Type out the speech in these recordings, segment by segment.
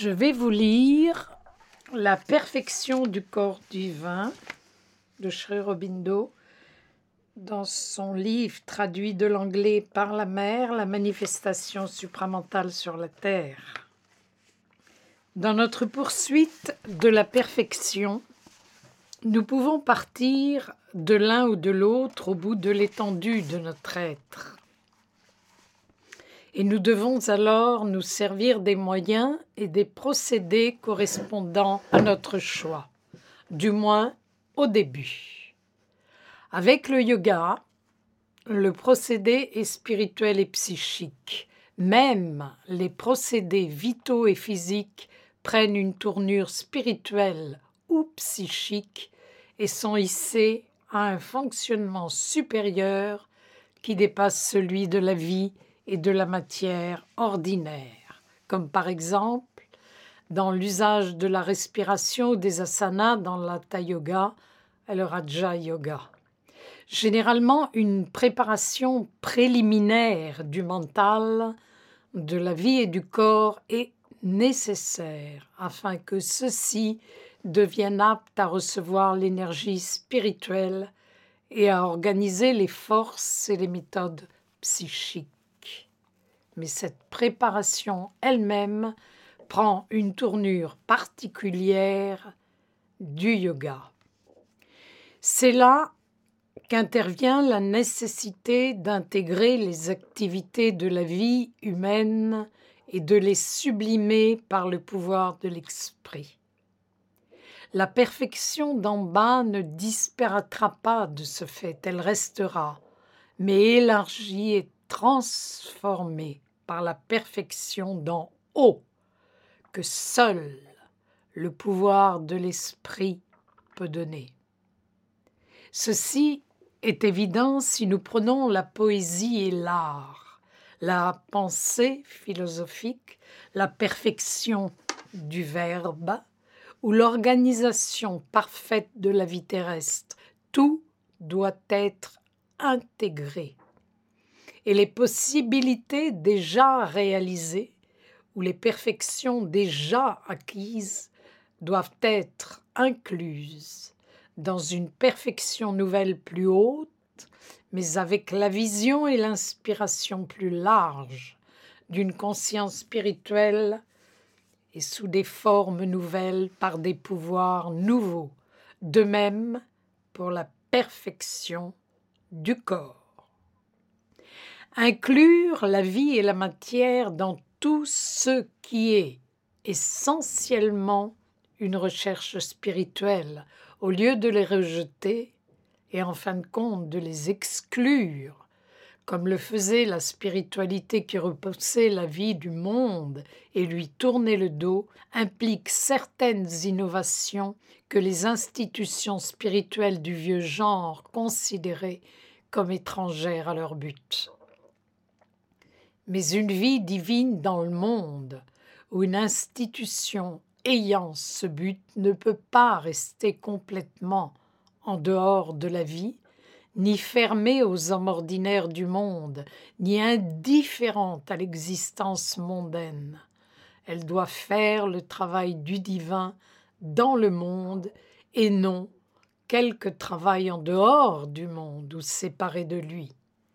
Je vais vous lire La perfection du corps divin de Sri Aurobindo dans son livre traduit de l'anglais par la mère, la manifestation supramentale sur la terre. Dans notre poursuite de la perfection, nous pouvons partir de l'un ou de l'autre au bout de l'étendue de notre être. Et nous devons alors nous servir des moyens et des procédés correspondant à notre choix, du moins au début. Avec le yoga, le procédé est spirituel et psychique. Même les procédés vitaux et physiques prennent une tournure spirituelle ou psychique et sont hissés à un fonctionnement supérieur qui dépasse celui de la vie et de la matière ordinaire, comme par exemple dans l'usage de la respiration ou des asanas dans l'hatha yoga et le raja yoga. Généralement, une préparation préliminaire du mental, de la vie et du corps est nécessaire afin que ceux-ci deviennent aptes à recevoir l'énergie spirituelle et à organiser les forces et les méthodes psychiques. Mais cette préparation elle-même prend une tournure particulière du yoga. C'est là qu'intervient la nécessité d'intégrer les activités de la vie humaine et de les sublimer par le pouvoir de l'esprit. La perfection d'en bas ne disparaîtra pas de ce fait, elle restera, mais élargie et transformée par la perfection d'en haut, que seul le pouvoir de l'esprit peut donner. Ceci est évident si nous prenons la poésie et l'art, la pensée philosophique, la perfection du verbe ou l'organisation parfaite de la vie terrestre. Tout doit être intégré. Et les possibilités déjà réalisées ou les perfections déjà acquises doivent être incluses dans une perfection nouvelle plus haute, mais avec la vision et l'inspiration plus large d'une conscience spirituelle et sous des formes nouvelles par des pouvoirs nouveaux. De même pour la perfection du corps. Inclure la vie et la matière dans tout ce qui est essentiellement une recherche spirituelle, au lieu de les rejeter et en fin de compte de les exclure, comme le faisait la spiritualité qui repoussait la vie du monde et lui tournait le dos, implique certaines innovations que les institutions spirituelles du vieux genre considéraient comme étrangères à leur but. Mais une vie divine dans le monde, ou une institution ayant ce but ne peut pas rester complètement en dehors de la vie, ni fermée aux hommes ordinaires du monde, ni indifférente à l'existence mondaine. Elle doit faire le travail du divin dans le monde et non quelque travail en dehors du monde ou séparé de lui.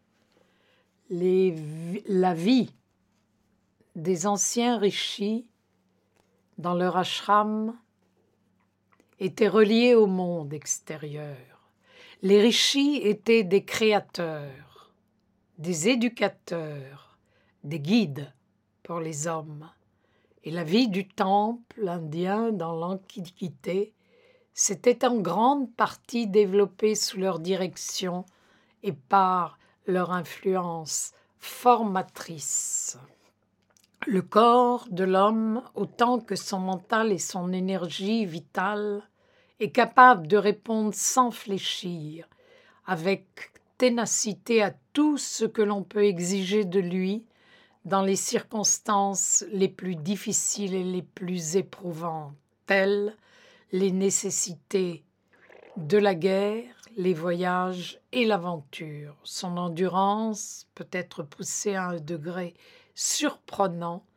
La vie des anciens rishis dans leur ashram était reliée au monde extérieur. Les rishis étaient des créateurs, des éducateurs, des guides pour les hommes. Et la vie du temple indien dans l'Antiquité s'était en grande partie développée sous leur direction et par leur influence formatrice. Le corps de l'homme, autant que son mental et son énergie vitale, est capable de répondre sans fléchir, avec ténacité à tout ce que l'on peut exiger de lui dans les circonstances les plus difficiles et les plus éprouvantes, telles les nécessités de la guerre, les voyages et l'aventure. Son endurance peut être poussée à un degré surprenant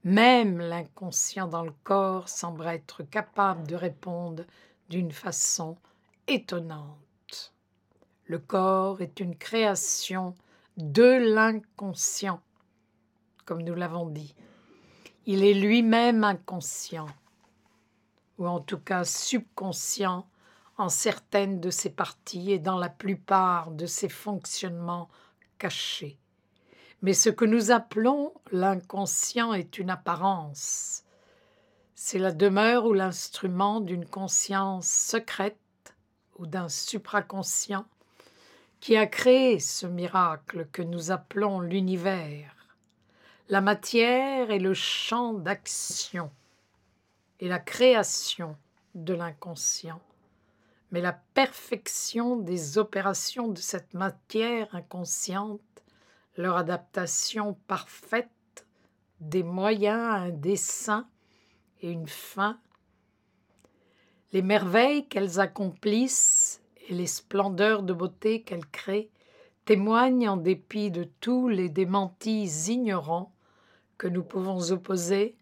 Même l'inconscient dans le corps semble être capable de répondre d'une façon étonnante. Le corps est une création de l'inconscient, comme nous l'avons dit. Il est lui-même inconscient, ou en tout cas subconscient en certaines de ses parties et dans la plupart de ses fonctionnements cachés. Mais ce que nous appelons l'inconscient est une apparence. C'est la demeure ou l'instrument d'une conscience secrète ou d'un supraconscient qui a créé ce miracle que nous appelons l'univers. La matière est le champ d'action et la création de l'inconscient. Mais la perfection des opérations de cette matière inconsciente, leur adaptation parfaite des moyens à un dessein et une fin, les merveilles qu'elles accomplissent et les splendeurs de beauté qu'elles créent témoignent en dépit de tous les démentis ignorants que nous pouvons opposer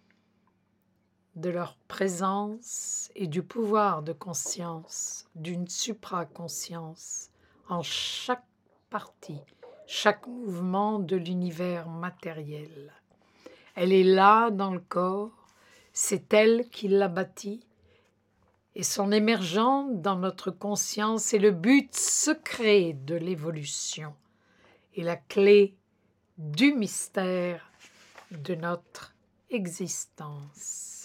de leur présence et du pouvoir de conscience d'une supraconscience en chaque partie, chaque mouvement de l'univers matériel. Elle est là dans le corps, c'est elle qui l'a bâti, et son émergence dans notre conscience est le but secret de l'évolution et la clé du mystère de notre existence.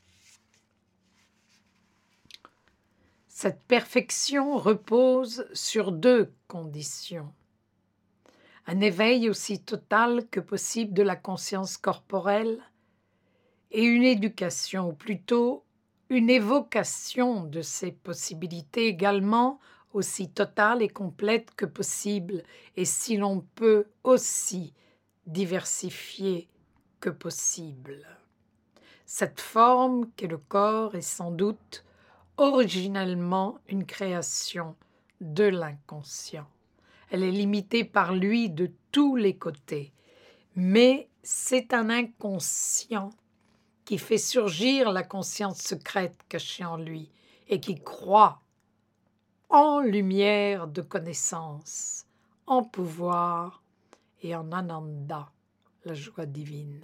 Cette perfection repose sur deux conditions. Un éveil aussi total que possible de la conscience corporelle et une éducation, ou plutôt une évocation de ces possibilités également aussi totale et complète que possible, et si l'on peut aussi diversifiée que possible. Cette forme qu'est le corps est sans doute originellement une création de l'inconscient. Elle est limitée par lui de tous les côtés, mais c'est un inconscient qui fait surgir la conscience secrète cachée en lui et qui croit en lumière de connaissance, en pouvoir et en ananda, la joie divine.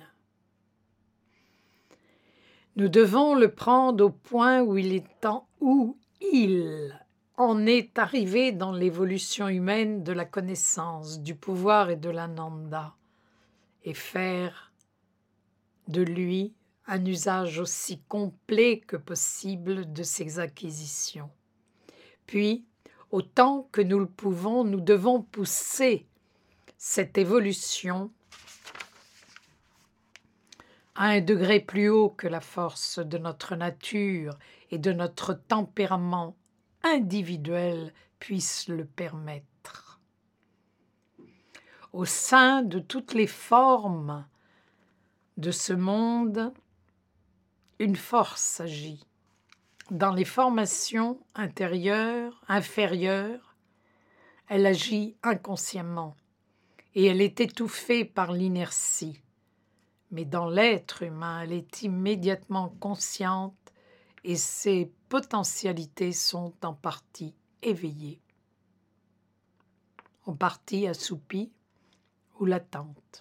Nous devons le prendre au point où il en est arrivé dans l'évolution humaine de la connaissance, du pouvoir et de l'ananda, et faire de lui un usage aussi complet que possible de ses acquisitions. Puis, autant que nous le pouvons, nous devons pousser cette évolution à un degré plus haut que la force de notre nature et de notre tempérament individuel puisse le permettre. Au sein de toutes les formes de ce monde, une force agit. Dans les formations intérieures, inférieures, elle agit inconsciemment et elle est étouffée par l'inertie. Mais dans l'être humain, elle est immédiatement consciente et ses potentialités sont en partie éveillées, en partie assoupies ou latentes.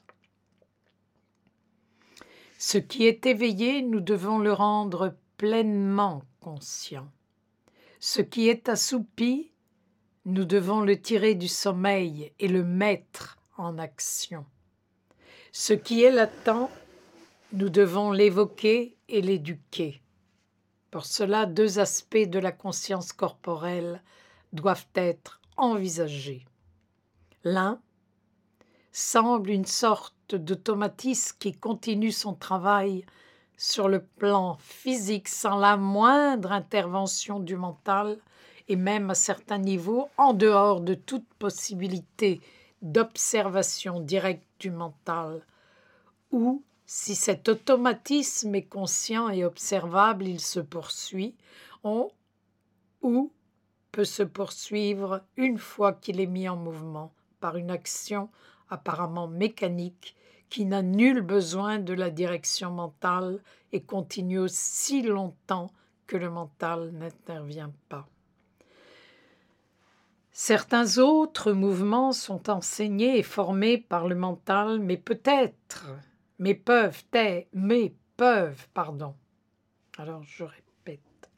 Ce qui est éveillé, nous devons le rendre pleinement conscient. Ce qui est assoupi, nous devons le tirer du sommeil et le mettre en action. Ce qui est latent, nous devons l'évoquer et l'éduquer. Pour cela, deux aspects de la conscience corporelle doivent être envisagés. L'un semble une sorte d'automatisme qui continue son travail sur le plan physique sans la moindre intervention du mental et même à certains niveaux en dehors de toute possibilité d'observation directe du mental, ou si cet automatisme est conscient et observable, il se poursuit, ou peut se poursuivre une fois qu'il est mis en mouvement par une action apparemment mécanique qui n'a nul besoin de la direction mentale et continue aussi longtemps que le mental n'intervient pas. Certains autres mouvements sont enseignés et formés par le mental, mais peuvent, alors je répète.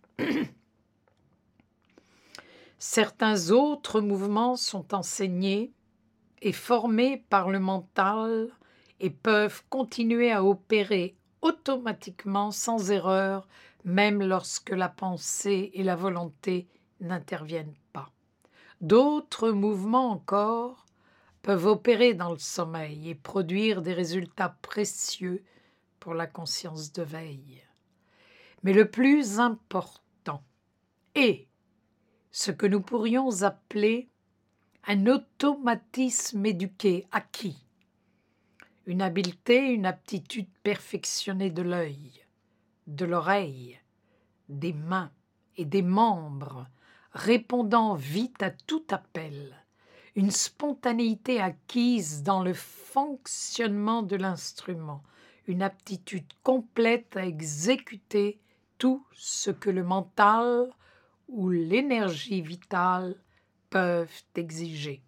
Certains autres mouvements sont enseignés et formés par le mental et peuvent continuer à opérer automatiquement sans erreur, même lorsque la pensée et la volonté n'interviennent pas. D'autres mouvements encore peuvent opérer dans le sommeil et produire des résultats précieux pour la conscience de veille. Mais le plus important est ce que nous pourrions appeler un automatisme éduqué, acquis, une habileté, une aptitude perfectionnée de l'œil, de l'oreille, des mains et des membres, répondant vite à tout appel, une spontanéité acquise dans le fonctionnement de l'instrument, une aptitude complète à exécuter tout ce que le mental ou l'énergie vitale peuvent exiger.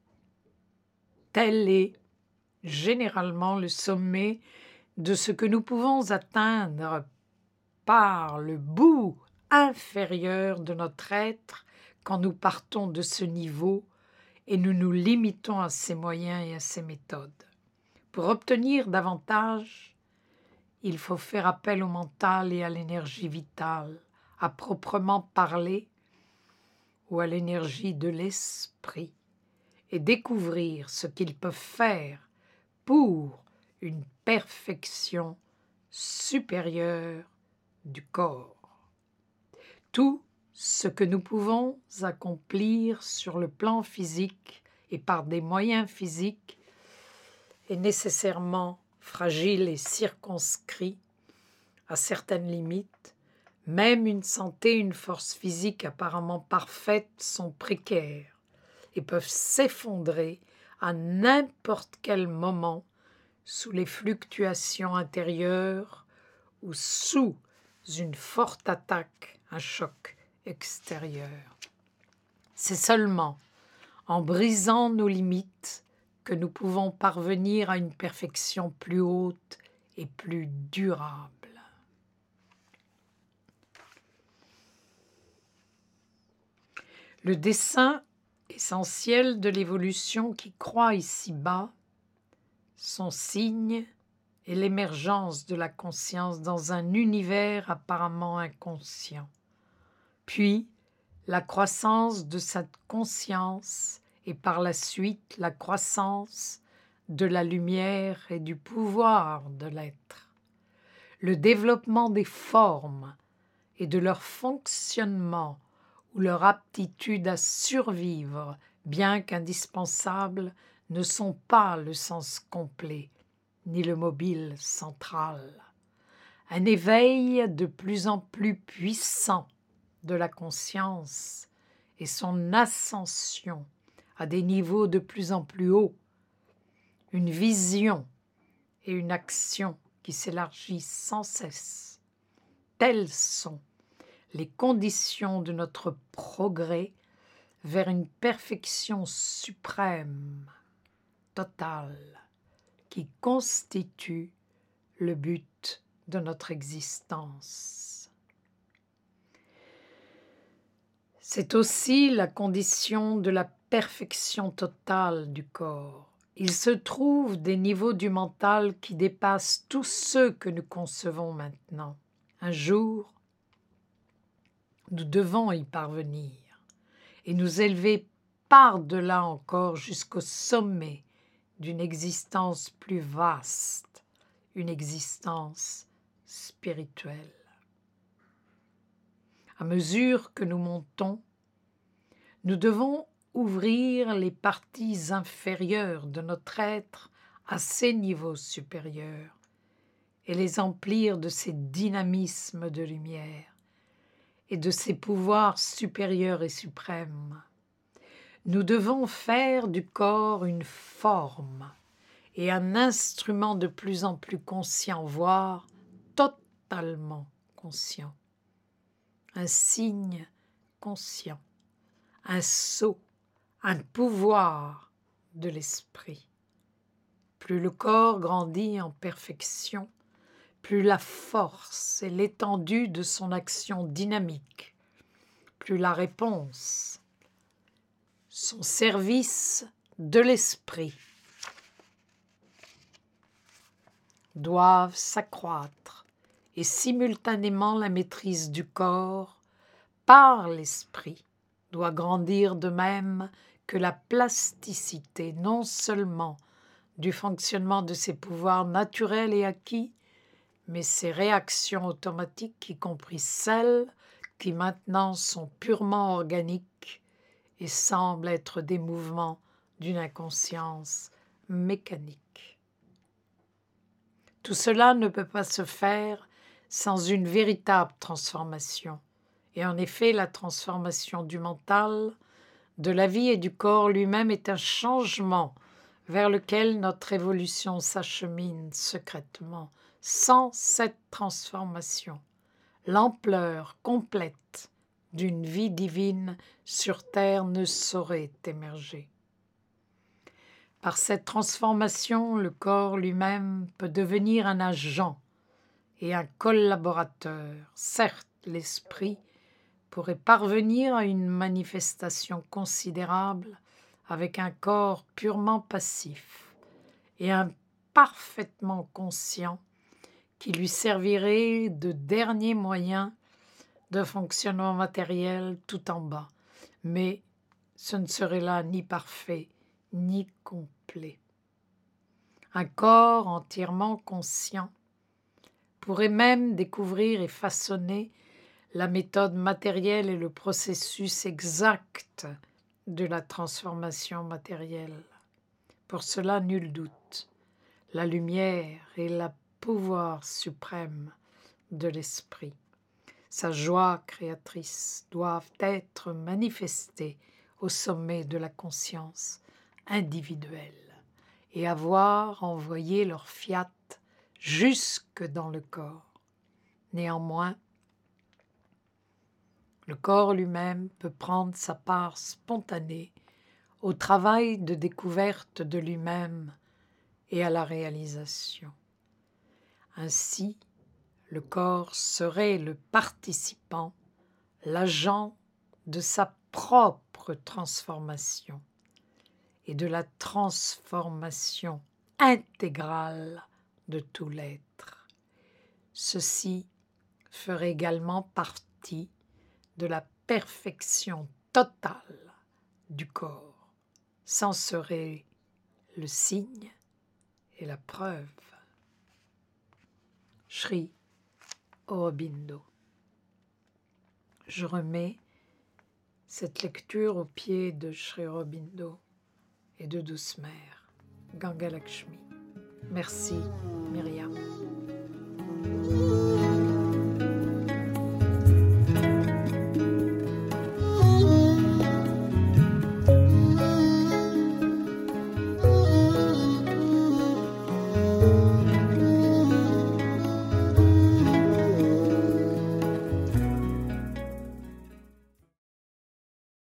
Tel est généralement le sommet de ce que nous pouvons atteindre par le bout inférieur de notre être quand nous partons de ce niveau et nous nous limitons à ses moyens et à ses méthodes. Pour obtenir davantage, il faut faire appel au mental et à l'énergie vitale, à proprement parler, ou à l'énergie de l'esprit, et découvrir ce qu'ils peuvent faire pour une perfection supérieure du corps. Tout ce que nous pouvons accomplir sur le plan physique et par des moyens physiques est nécessairement fragile et circonscrit à certaines limites. Même une santé, une force physique apparemment parfaite sont précaires et peuvent s'effondrer à n'importe quel moment sous les fluctuations intérieures ou sous une forte attaque, un choc extérieur. C'est seulement en brisant nos limites que nous pouvons parvenir à une perfection plus haute et plus durable. Le dessein essentiel de l'évolution qui croît ici-bas, son signe est l'émergence de la conscience dans un univers apparemment inconscient, puis la croissance de cette conscience et par la suite la croissance de la lumière et du pouvoir de l'être, le développement des formes et de leur fonctionnement ou leur aptitude à survivre, bien qu'indispensables, ne sont pas le sens complet, ni le mobile central. Un éveil de plus en plus puissant de la conscience et son ascension à des niveaux de plus en plus hauts, une vision et une action qui s'élargissent sans cesse. Telles sont les conditions de notre progrès vers une perfection suprême, totale, qui constitue le but de notre existence. C'est aussi la condition de la perfection totale du corps. Il se trouve des niveaux du mental qui dépassent tous ceux que nous concevons maintenant. Un jour, nous devons y parvenir et nous élever par-delà encore jusqu'au sommet d'une existence plus vaste, une existence spirituelle. À mesure que nous montons, nous devons ouvrir les parties inférieures de notre être à ces niveaux supérieurs et les emplir de ces dynamismes de lumière et de ces pouvoirs supérieurs et suprêmes. Nous devons faire du corps une forme et un instrument de plus en plus conscient, voire totalement conscient. Un signe conscient, un sceau, un pouvoir de l'esprit. Plus le corps grandit en perfection, plus la force et l'étendue de son action dynamique, plus la réponse, son service de l'esprit doivent s'accroître et simultanément la maîtrise du corps par l'esprit doit grandir de même que la plasticité non seulement du fonctionnement de ses pouvoirs naturels et acquis, mais ses réactions automatiques, y compris celles qui maintenant sont purement organiques et semblent être des mouvements d'une inconscience mécanique. Tout cela ne peut pas se faire sans une véritable transformation. Et en effet, la transformation du mental, de la vie et du corps lui-même est un changement vers lequel notre évolution s'achemine secrètement. Sans cette transformation, l'ampleur complète d'une vie divine sur terre ne saurait émerger. Par cette transformation, le corps lui-même peut devenir un agent et un collaborateur. Certes, l'esprit pourrait parvenir à une manifestation considérable avec un corps purement passif et un parfaitement conscient qui lui servirait de dernier moyen de fonctionnement matériel tout en bas. Mais ce ne serait là ni parfait ni complet. Un corps entièrement conscient pourrait même découvrir et façonner la méthode matérielle et le processus exact de la transformation matérielle. Pour cela, nul doute, la lumière est le pouvoir suprême de l'esprit. Sa joie créatrice doivent être manifestées au sommet de la conscience individuelle et avoir envoyé leur fiat jusque dans le corps. Néanmoins, le corps lui-même peut prendre sa part spontanée au travail de découverte de lui-même et à la réalisation. Ainsi, le corps serait le participant, l'agent de sa propre transformation et de la transformation intégrale de tout l'être. Ceci ferait également partie de la perfection totale du corps. C'en serait le signe et la preuve. Sri Aurobindo. Je remets cette lecture aux pieds de Sri Aurobindo et de Douce Mère, Ganga Lakshmi. Merci, Myriam.